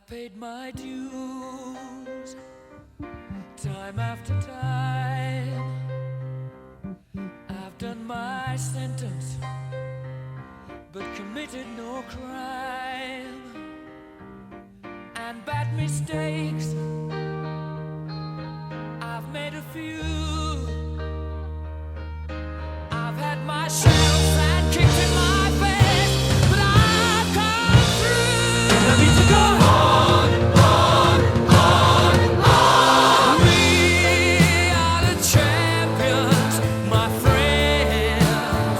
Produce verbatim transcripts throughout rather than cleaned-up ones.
I've paid my dues time after time. I've done my sentence but committed no crime. And bad mistakes, I've made a few. I've had my shells and kicked in my face, but I've come through. I need to go on, on, on, on. We are the champions, my friends,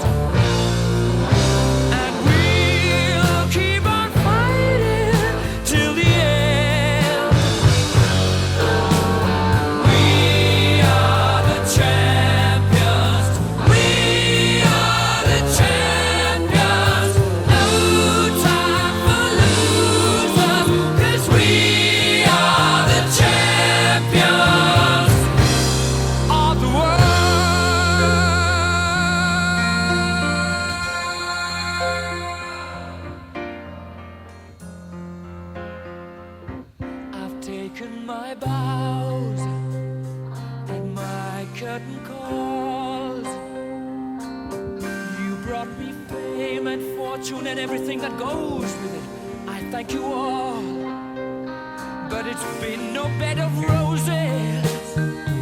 and we'll keep on fighting till the end. We are the champions. We are the champions. No time for losers, 'cause we are the champions of the world. I've taken my bows and my curtain calls. You brought me fame and fortune and everything that goes with it. I thank you all, but it's been no bed of roses.